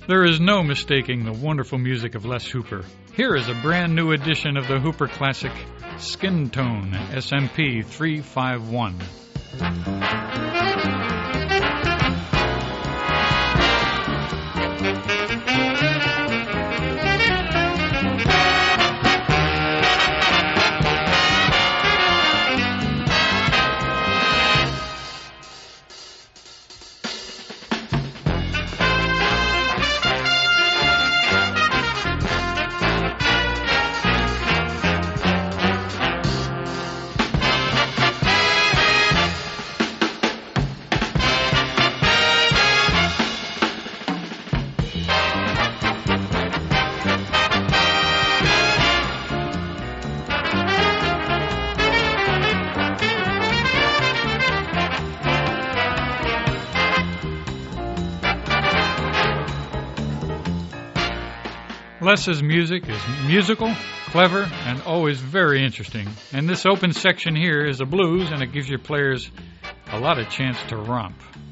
There is no mistaking the wonderful music Les Hooper. Here is a brand new edition of the Hooper classic, Skin Tone, SMP 351. Les's music is musical, clever, and always very interesting. And this open section here is a blues, and it gives your players a lot of chance to romp.